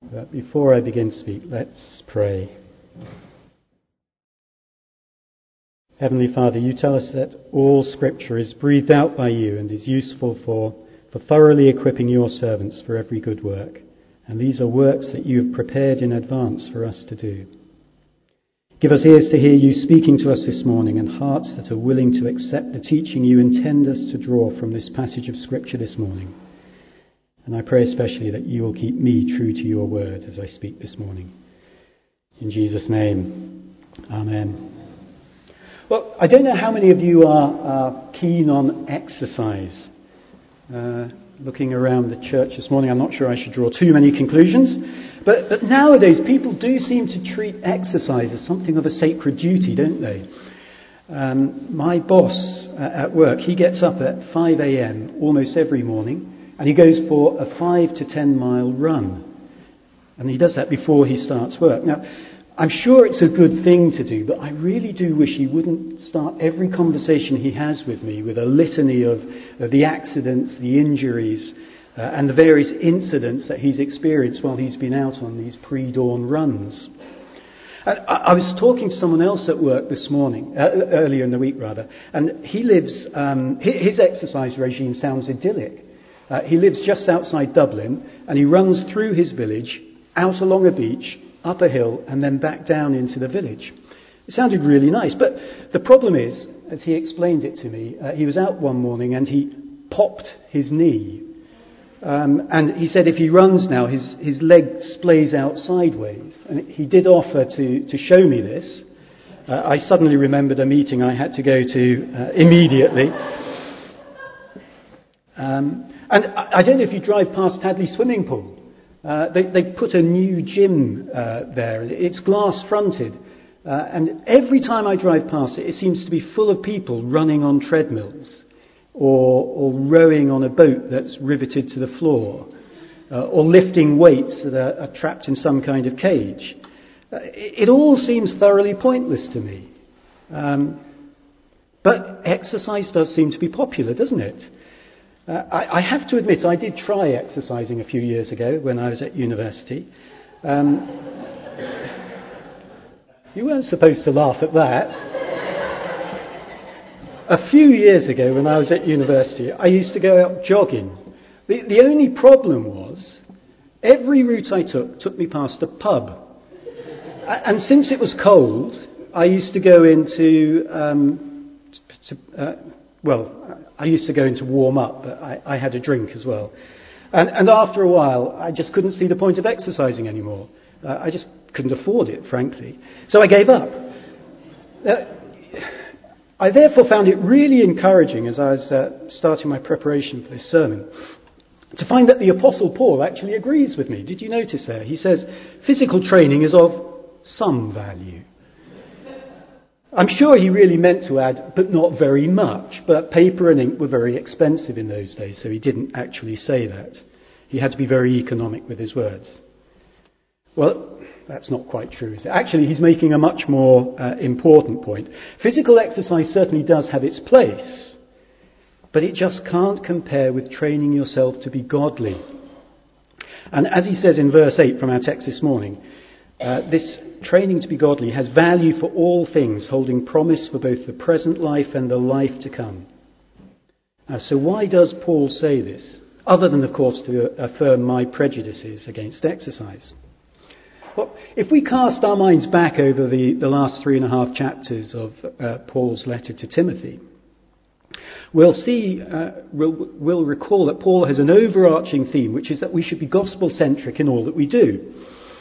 But before I begin to speak, let's pray. Heavenly Father, you tell us that all Scripture is breathed out by you and is useful for thoroughly equipping your servants for every good work. And these are works that you have prepared in advance for us to do. Give us ears to hear you speaking to us this morning and hearts that are willing to accept the teaching you intend us to draw from this passage of Scripture this morning. And I pray especially that you will keep me true to your word as I speak this morning. In Jesus' name, amen. Well, I don't know how many of you are keen on exercise. Looking around the church this morning, I'm not sure I should draw too many conclusions. But nowadays, people do seem to treat exercise as something of a sacred duty, don't they? My boss at work, he gets up at 5 a.m. almost every morning, and he goes for a 5 to 10 mile run. And he does that before he starts work. Now, I'm sure it's a good thing to do, but I really do wish he wouldn't start every conversation he has with me with a litany of the accidents, the injuries, and the various incidents that he's experienced while he's been out on these pre-dawn runs. I was talking to someone else at work this morning, earlier in the week rather, and he lives, his exercise regime sounds idyllic. He lives just outside Dublin, and he runs through his village, out along a beach, up a hill, and then back down into the village. It sounded really nice, but the problem is, as he explained it to me, he was out one morning and he popped his knee. And he said if he runs now, his leg splays out sideways. And he did offer to show me this. I suddenly remembered a meeting I had to go to immediately. And I don't know if you drive past Tadley Swimming Pool. They put a new gym there. It's glass-fronted. And every time I drive past it, it seems to be full of people running on treadmills or rowing on a boat that's riveted to the floor or lifting weights that are trapped in some kind of cage. It all seems thoroughly pointless to me. But exercise does seem to be popular, doesn't it? I have to admit, I did try exercising a few years ago when I was at university. You weren't supposed to laugh at that. A few years ago when I was at university, I used to go out jogging. The only problem was, every route I took me past a pub. And since it was cold, I used to go into... I used to go in to warm up, but I had a drink as well. And after a while, I just couldn't see the point of exercising anymore. I just couldn't afford it, frankly. So I gave up. I therefore found it really encouraging as I was starting my preparation for this sermon to find that the Apostle Paul actually agrees with me. Did you notice there? He says, physical training is of some value. I'm sure he really meant to add, but not very much. But paper and ink were very expensive in those days, so he didn't actually say that. He had to be very economic with his words. Well, that's not quite true, is it? Actually, he's making a much more important point. Physical exercise certainly does have its place, but it just can't compare with training yourself to be godly. And as he says in verse 8 from our text this morning, this training to be godly has value for all things, holding promise for both the present life and the life to come. So why does Paul say this? Other than, of course, to affirm my prejudices against exercise. Well, if we cast our minds back over the last 3.5 chapters of Paul's letter to Timothy, we'll recall that Paul has an overarching theme, which is that we should be gospel-centric in all that we do.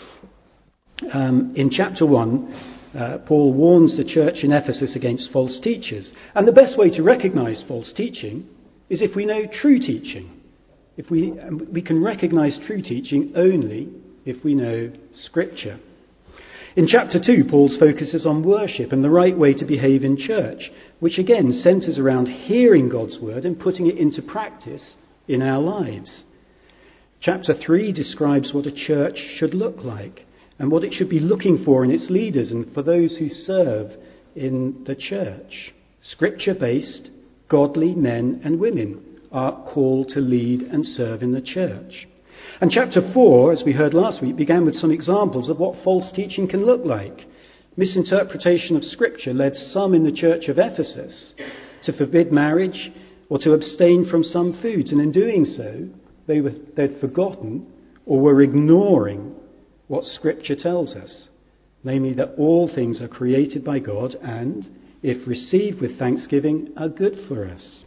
In chapter 1, Paul warns the church in Ephesus against false teachers. And the best way to recognise false teaching is if we know true teaching. We can recognise true teaching only if we know Scripture. In chapter 2, Paul's focus is on worship and the right way to behave in church, which again centres around hearing God's word and putting it into practice in our lives. Chapter 3 describes what a church should look like and what it should be looking for in its leaders and for those who serve in the church. Scripture-based, godly men and women are called to lead and serve in the church. And chapter 4, as we heard last week, began with some examples of what false teaching can look like. Misinterpretation of Scripture led some in the church of Ephesus to forbid marriage or to abstain from some foods. And in doing so, they'd forgotten or were ignoring what Scripture tells us, namely that all things are created by God and, if received with thanksgiving, are good for us.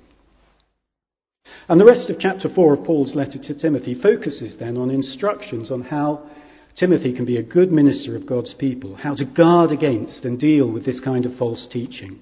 And the rest of chapter 4 of Paul's letter to Timothy focuses then on instructions on how Timothy can be a good minister of God's people, how to guard against and deal with this kind of false teaching.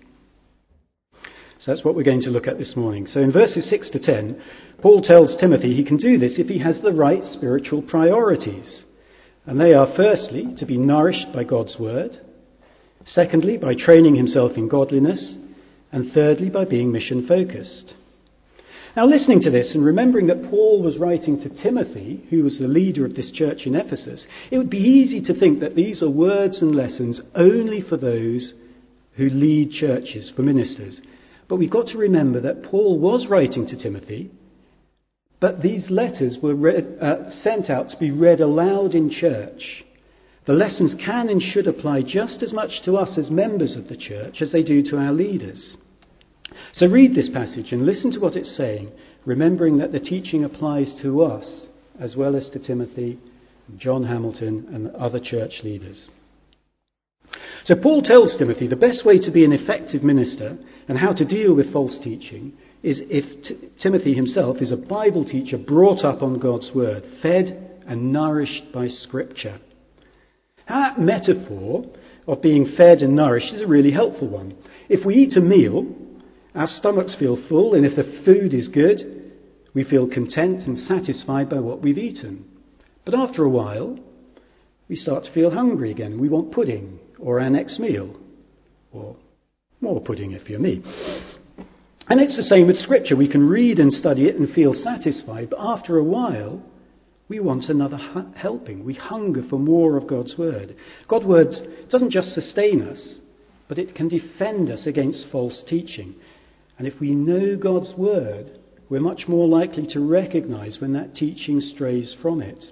So that's what we're going to look at this morning. So in verses 6 to 10, Paul tells Timothy he can do this if he has the right spiritual priorities. And they are, firstly, to be nourished by God's word. Secondly, by training himself in godliness. And thirdly, by being mission-focused. Now, listening to this and remembering that Paul was writing to Timothy, who was the leader of this church in Ephesus, it would be easy to think that these are words and lessons only for those who lead churches, for ministers. But we've got to remember that Paul was writing to Timothy, but these letters were sent out to be read aloud in church. The lessons can and should apply just as much to us as members of the church as they do to our leaders. So read this passage and listen to what it's saying, remembering that the teaching applies to us as well as to Timothy, John Hamilton and other church leaders. So Paul tells Timothy the best way to be an effective minister and how to deal with false teaching is if Timothy himself is a Bible teacher brought up on God's word, fed and nourished by Scripture. Now that metaphor of being fed and nourished is a really helpful one. If we eat a meal, our stomachs feel full, and if the food is good, we feel content and satisfied by what we've eaten. But after a while, we start to feel hungry again. We want pudding, or our next meal, or more pudding if you're me. And it's the same with Scripture. We can read and study it and feel satisfied, but after a while, we want another helping. We hunger for more of God's word. God's word doesn't just sustain us, but it can defend us against false teaching. And if we know God's word, we're much more likely to recognize when that teaching strays from it.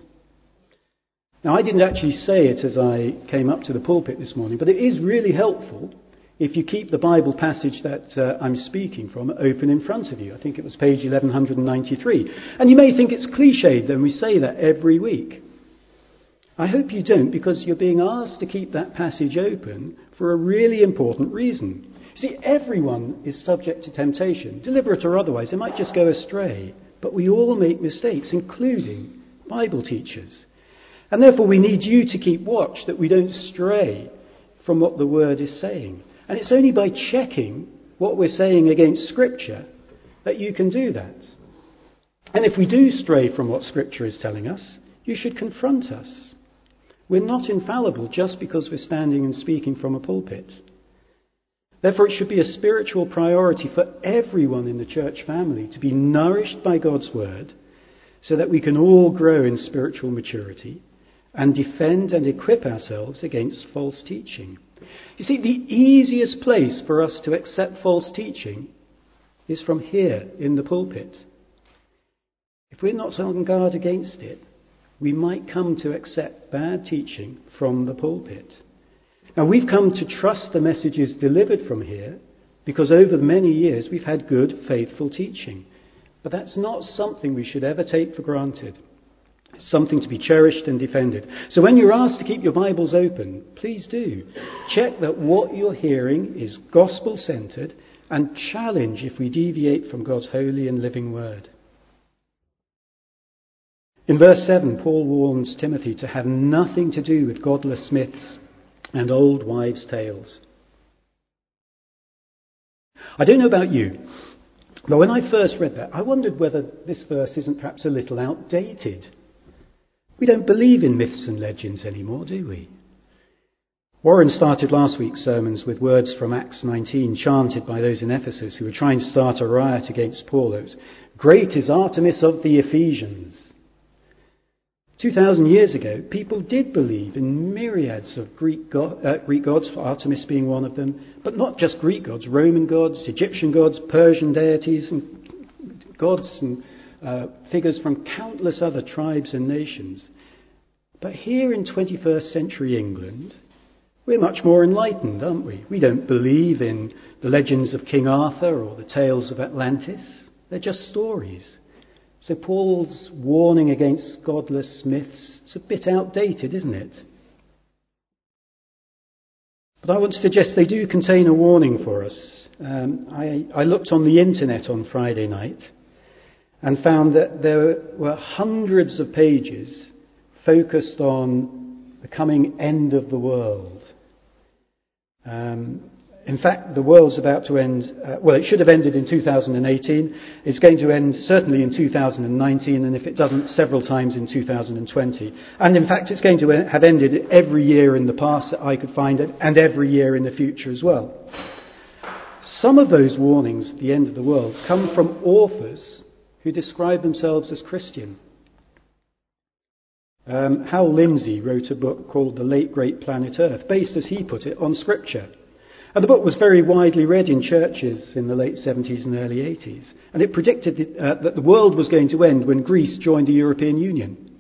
Now, I didn't actually say it as I came up to the pulpit this morning, but it is really helpful if you keep the Bible passage that I'm speaking from open in front of you. I think it was page 1193. And you may think it's cliched, then we say that every week. I hope you don't, because you're being asked to keep that passage open for a really important reason. See, everyone is subject to temptation, deliberate or otherwise. They might just go astray. But we all make mistakes, including Bible teachers. And therefore we need you to keep watch that we don't stray from what the word is saying. And it's only by checking what we're saying against Scripture that you can do that. And if we do stray from what Scripture is telling us, you should confront us. We're not infallible just because we're standing and speaking from a pulpit. Therefore, it should be a spiritual priority for everyone in the church family to be nourished by God's word so that we can all grow in spiritual maturity and defend and equip ourselves against false teaching. You see, the easiest place for us to accept false teaching is from here in the pulpit. If we're not on guard against it, we might come to accept bad teaching from the pulpit. Now, we've come to trust the messages delivered from here because over many years we've had good, faithful teaching. But that's not something we should ever take for granted. It's something to be cherished and defended. So when you're asked to keep your Bibles open, please do. Check that what you're hearing is gospel-centred and challenge if we deviate from God's holy and living word. In verse 7, Paul warns Timothy to have nothing to do with godless myths and old wives' tales. I don't know about you, but when I first read that, I wondered whether this verse isn't perhaps a little outdated. We don't believe in myths and legends anymore, do we? Warren started last week's sermons with words from Acts 19, chanted by those in Ephesus who were trying to start a riot against Paul. It was, "Great is Artemis of the Ephesians." 2,000 years ago, people did believe in myriads of Greek gods, Artemis being one of them, but not just Greek gods, Roman gods, Egyptian gods, Persian deities, and gods and figures from countless other tribes and nations. But here in 21st century England, we're much more enlightened, aren't we? We don't believe in the legends of King Arthur or the tales of Atlantis. They're just stories. So Paul's warning against godless myths is a bit outdated, isn't it? But I want to suggest they do contain a warning for us. I looked on the internet on Friday night and found that there were hundreds of pages focused on the coming end of the world. In fact, the world's about to end, it should have ended in 2018. It's going to end certainly in 2019, and if it doesn't, several times in 2020. And in fact, it's going to have ended every year in the past that I could find, and every year in the future as well. Some of those warnings at the end of the world come from authors who describe themselves as Christian. Hal Lindsey wrote a book called The Late Great Planet Earth, based, as he put it, on Scripture. And the book was very widely read in churches in the late 70s and early 80s. And it predicted that the world was going to end when Greece joined the European Union.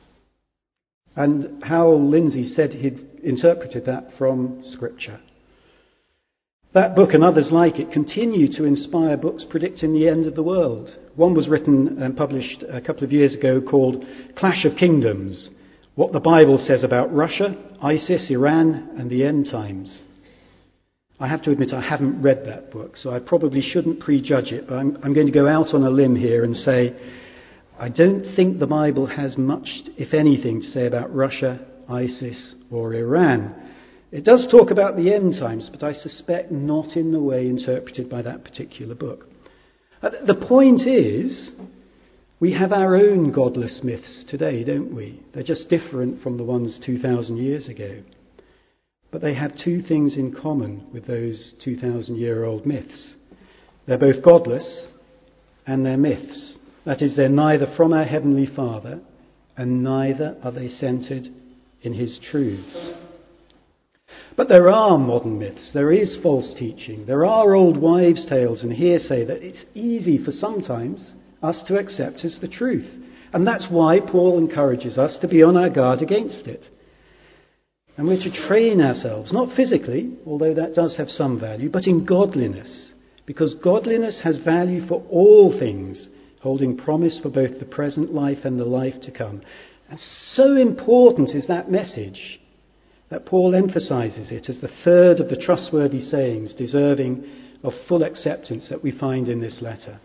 And Hal Lindsey said he'd interpreted that from Scripture. That book and others like it continue to inspire books predicting the end of the world. One was written and published a couple of years ago called Clash of Kingdoms, What the Bible Says About Russia, ISIS, Iran and the End Times. I have to admit I haven't read that book, so I probably shouldn't prejudge it, but I'm going to go out on a limb here and say I don't think the Bible has much, if anything, to say about Russia, ISIS or Iran. It does talk about the end times, but I suspect not in the way interpreted by that particular book. The point is, we have our own godless myths today, don't we? They're just different from the ones 2,000 years ago. But they have two things in common with those 2,000-year-old myths. They're both godless and they're myths. That is, they're neither from our Heavenly Father and neither are they centred in His truths. But there are modern myths, there is false teaching, there are old wives' tales and hearsay that it's easy for sometimes us to accept as the truth. And that's why Paul encourages us to be on our guard against it. And we're to train ourselves, not physically, although that does have some value, but in godliness. Because godliness has value for all things, holding promise for both the present life and the life to come. And so important is that message that Paul emphasises it as the third of the trustworthy sayings deserving of full acceptance that we find in this letter.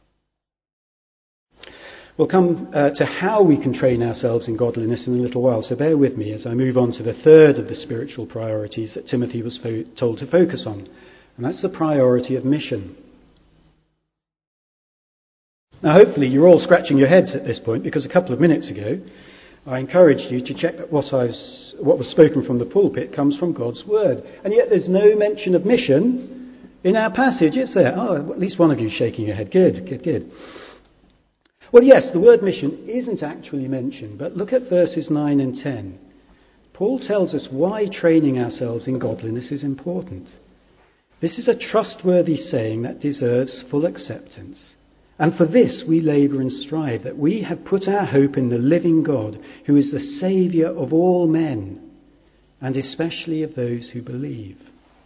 We'll come to how we can train ourselves in godliness in a little while, so bear with me as I move on to the third of the spiritual priorities that Timothy was told to focus on, and that's the priority of mission. Now, hopefully you're all scratching your heads at this point, because a couple of minutes ago I encouraged you to check that what was spoken from the pulpit comes from God's Word, and yet there's no mention of mission in our passage, is there? Oh, at least one of you shaking your head. Good. Well, yes, the word mission isn't actually mentioned, but look at verses 9 and 10. Paul tells us why training ourselves in godliness is important. This is a trustworthy saying that deserves full acceptance. And for this we labour and strive, that we have put our hope in the living God, who is the Saviour of all men, and especially of those who believe.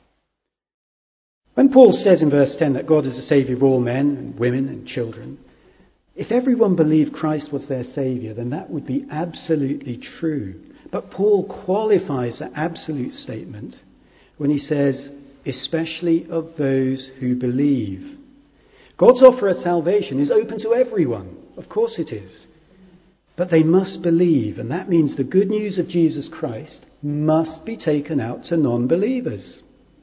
When Paul says in verse 10 that God is the Saviour of all men and women and children, if everyone believed Christ was their Saviour, then that would be absolutely true. But Paul qualifies that absolute statement when he says, especially of those who believe. God's offer of salvation is open to everyone. Of course it is. But they must believe, and that means the good news of Jesus Christ must be taken out to non-believers.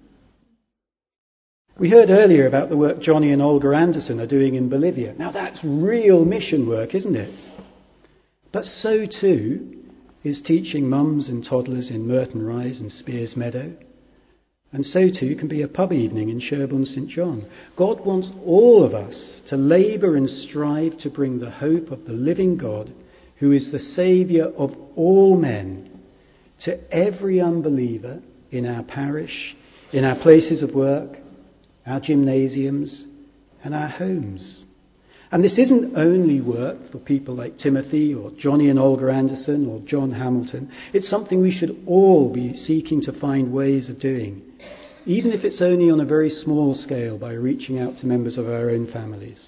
We heard earlier about the work Johnny and Olga Anderson are doing in Bolivia. Now that's real mission work, isn't it? But so too is teaching mums and toddlers in Merton Rise and Spears Meadow. And so too can be a pub evening in Sherborne St John. God wants all of us to labour and strive to bring the hope of the living God, who is the Saviour of all men, to every unbeliever in our parish, in our places of work, our gymnasiums and our homes. And this isn't only work for people like Timothy or Johnny and Olga Anderson or John Hamilton. It's something we should all be seeking to find ways of doing, even if it's only on a very small scale by reaching out to members of our own families.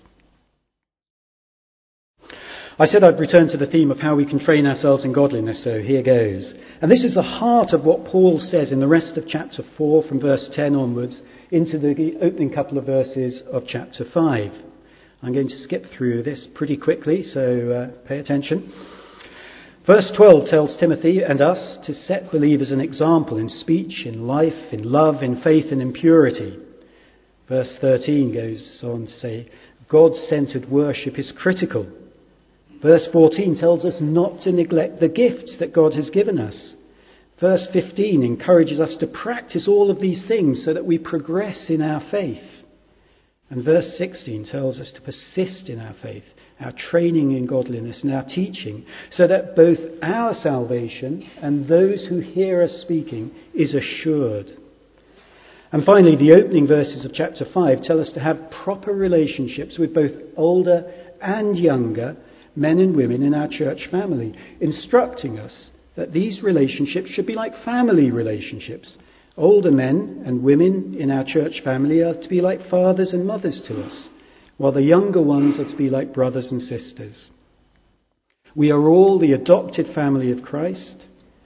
I said I'd return to the theme of how we can train ourselves in godliness, so here goes. And this is the heart of what Paul says in the rest of chapter 4 from verse 10 onwards into the opening couple of verses of chapter 5. I'm going to skip through this pretty quickly, so pay attention. Verse 12 tells Timothy and us to set believers an example in speech, in life, in love, in faith and in purity. Verse 13 goes on to say, God-centered worship is critical. Verse 14 tells us not to neglect the gifts that God has given us. Verse 15 encourages us to practice all of these things so that we progress in our faith. And verse 16 tells us to persist in our faith, our training in godliness and our teaching, so that both our salvation and those who hear us speaking is assured. And finally, the opening verses of chapter 5 tell us to have proper relationships with both older and younger men and women in our church family, instructing us that these relationships should be like family relationships. Older men and women in our church family are to be like fathers and mothers to us, while the younger ones are to be like brothers and sisters. We are all the adopted family of Christ.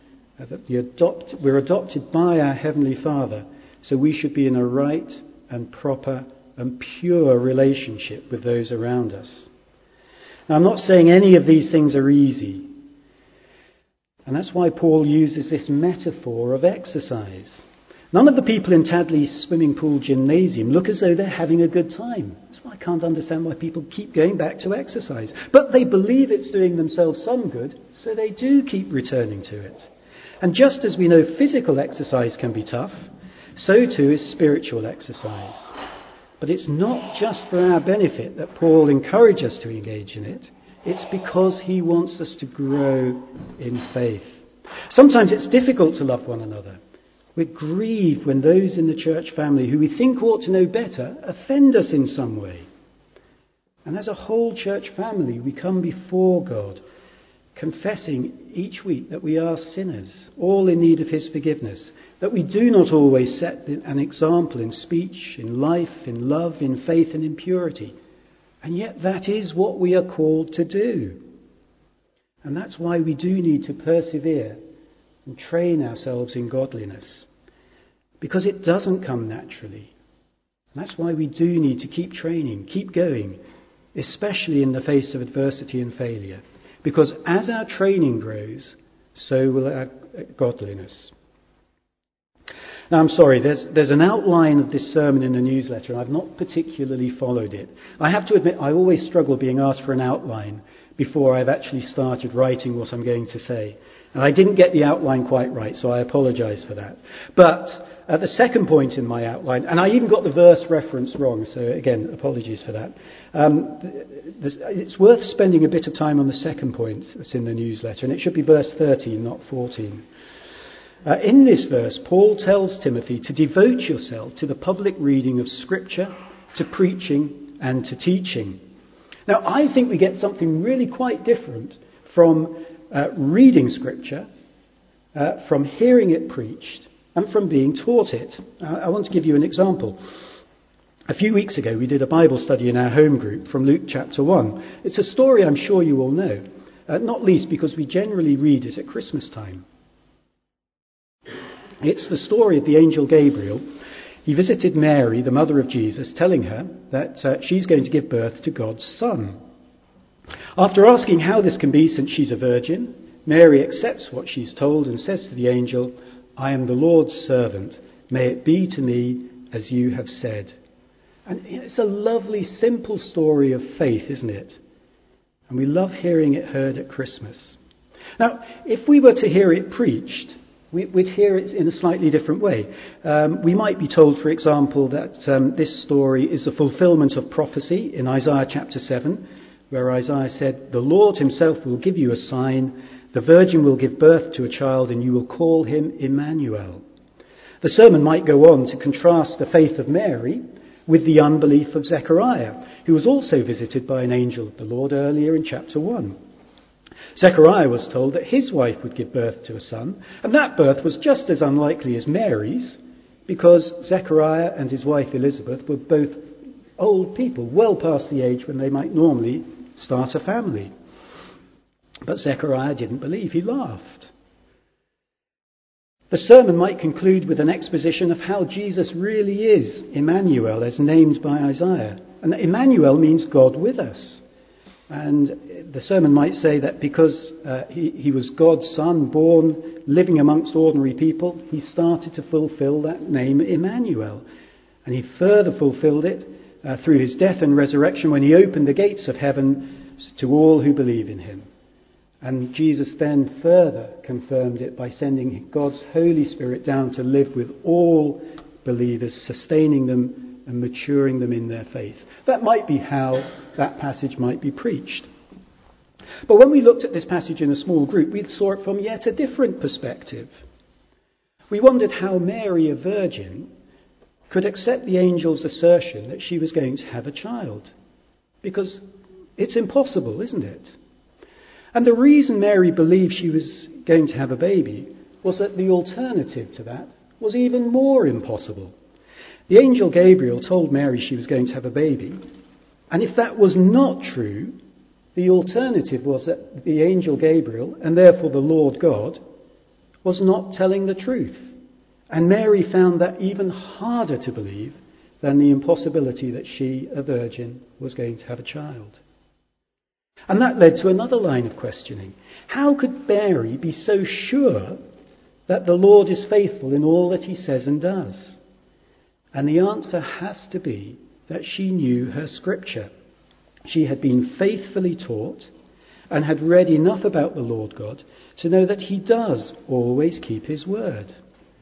We're adopted by our Heavenly Father, so we should be in a right and proper and pure relationship with those around us. Now, I'm not saying any of these things are easy, and that's why Paul uses this metaphor of exercise. None of the people in Tadley's swimming pool gymnasium look as though they're having a good time. That's why I can't understand why people keep going back to exercise. But they believe it's doing themselves some good, so they do keep returning to it. And just as we know physical exercise can be tough, so too is spiritual exercise. But it's not just for our benefit that Paul encourages us to engage in it. It's because he wants us to grow in faith. Sometimes it's difficult to love one another. We're grieved when those in the church family who we think ought to know better offend us in some way. And as a whole church family, we come before God, confessing each week that we are sinners, all in need of his forgiveness, that we do not always set an example in speech, in life, in love, in faith and in purity. And yet that is what we are called to do. And that's why we do need to persevere and train ourselves in godliness, because it doesn't come naturally. And that's why we do need to keep training, keep going, especially in the face of adversity and failure, because as our training grows, so will our godliness. Now, I'm sorry, there's an outline of this sermon in the newsletter, and I've not particularly followed it. I have to admit, I always struggle being asked for an outline before I've actually started writing what I'm going to say. And I didn't get the outline quite right, so I apologise for that. But at the second point in my outline, and I even got the verse reference wrong, so again, apologies for that. It's worth spending a bit of time on the second point that's in the newsletter, and it should be verse 13, not 14. In this verse, Paul tells Timothy to devote yourself to the public reading of Scripture, to preaching and to teaching. Now, I think we get something really quite different from reading Scripture, from hearing it preached, and from being taught it. I want to give you an example. A few weeks ago, we did a Bible study in our home group from Luke chapter 1. It's a story I'm sure you all know, not least because we generally read it at Christmas time. It's the story of the angel Gabriel. He visited Mary, the mother of Jesus, telling her that she's going to give birth to God's son. After asking how this can be since she's a virgin, Mary accepts what she's told and says to the angel, "I am the Lord's servant. May it be to me as you have said." And it's a lovely, simple story of faith, isn't it? And we love hearing it heard at Christmas. Now, if we were to hear it preached, we'd hear it in a slightly different way. We might be told, for example, that this story is a fulfillment of prophecy in Isaiah chapter 7, where Isaiah said, "The Lord himself will give you a sign. The virgin will give birth to a child, and you will call him Emmanuel." The sermon might go on to contrast the faith of Mary with the unbelief of Zechariah, who was also visited by an angel of the Lord earlier in chapter 1. Zechariah was told that his wife would give birth to a son, and that birth was just as unlikely as Mary's, because Zechariah and his wife Elizabeth were both old people, well past the age when they might normally start a family. But Zechariah didn't believe, he laughed. The sermon might conclude with an exposition of how Jesus really is Emmanuel, as named by Isaiah. And Emmanuel means God with us. And the sermon might say that because he was God's son, born, living amongst ordinary people, he started to fulfill that name Emmanuel. And he further fulfilled it through his death and resurrection when he opened the gates of heaven to all who believe in him. And Jesus then further confirmed it by sending God's Holy Spirit down to live with all believers, sustaining them and maturing them in their faith. That might be how that passage might be preached. But when we looked at this passage in a small group, we saw it from yet a different perspective. We wondered how Mary, a virgin, could accept the angel's assertion that she was going to have a child. Because it's impossible, isn't it? And the reason Mary believed she was going to have a baby was that the alternative to that was even more impossible. The angel Gabriel told Mary she was going to have a baby, and if that was not true, the alternative was that the angel Gabriel, and therefore the Lord God, was not telling the truth. And Mary found that even harder to believe than the impossibility that she, a virgin, was going to have a child. And that led to another line of questioning. How could Mary be so sure that the Lord is faithful in all that he says and does? And the answer has to be that she knew her scripture. She had been faithfully taught and had read enough about the Lord God to know that he does always keep his word.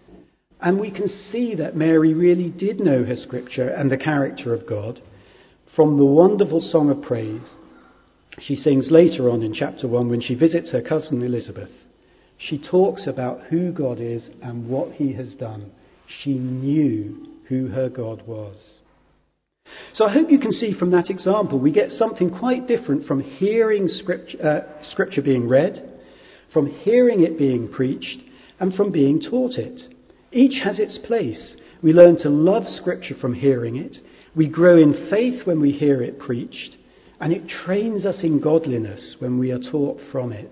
And we can see that Mary really did know her scripture and the character of God from the wonderful song of praise she sings later on in chapter 1 when she visits her cousin Elizabeth. She talks about who God is and what he has done. She knew who her God was. So I hope you can see from that example we get something quite different from hearing scripture being read, from hearing it being preached, and from being taught it. Each has its place. We learn to love scripture from hearing it. We grow in faith when we hear it preached. And it trains us in godliness when we are taught from it.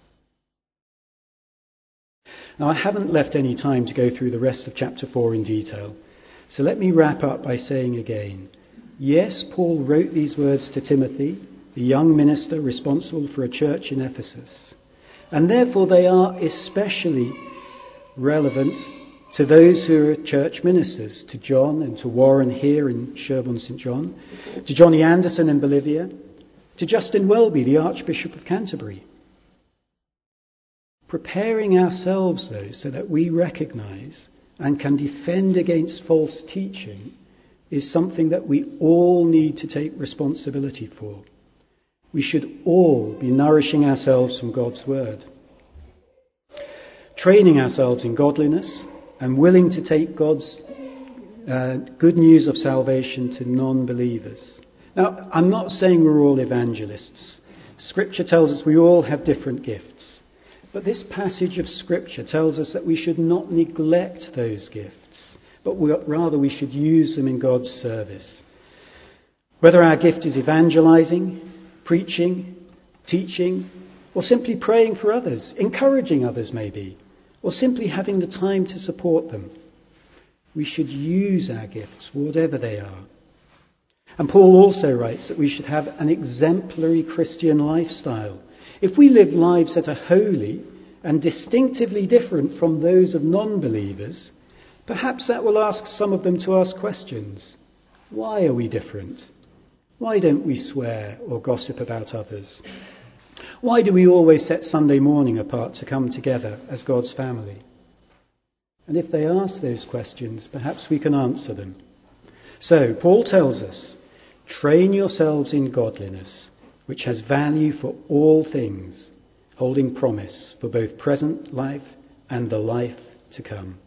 Now, I haven't left any time to go through the rest of chapter 4 in detail. So let me wrap up by saying again, yes, Paul wrote these words to Timothy, the young minister responsible for a church in Ephesus. And therefore they are especially relevant to those who are church ministers, to John and to Warren here in Sherborne St John, to Johnny Anderson in Bolivia, to Justin Welby, the Archbishop of Canterbury. Preparing ourselves, though, so that we recognise and can defend against false teaching is something that we all need to take responsibility for. We should all be nourishing ourselves from God's word, training ourselves in godliness, and willing to take God's good news of salvation to non-believers. Now, I'm not saying we're all evangelists. Scripture tells us we all have different gifts. But this passage of Scripture tells us that we should not neglect those gifts, but rather we should use them in God's service. Whether our gift is evangelizing, preaching, teaching, or simply praying for others, encouraging others maybe, or simply having the time to support them. We should use our gifts, whatever they are. And Paul also writes that we should have an exemplary Christian lifestyle. If we live lives that are holy and distinctively different from those of non-believers, perhaps that will ask some of them to ask questions. Why are we different? Why don't we swear or gossip about others? Why do we always set Sunday morning apart to come together as God's family? And if they ask those questions, perhaps we can answer them. So, Paul tells us, train yourselves in godliness, which has value for all things, holding promise for both present life and the life to come.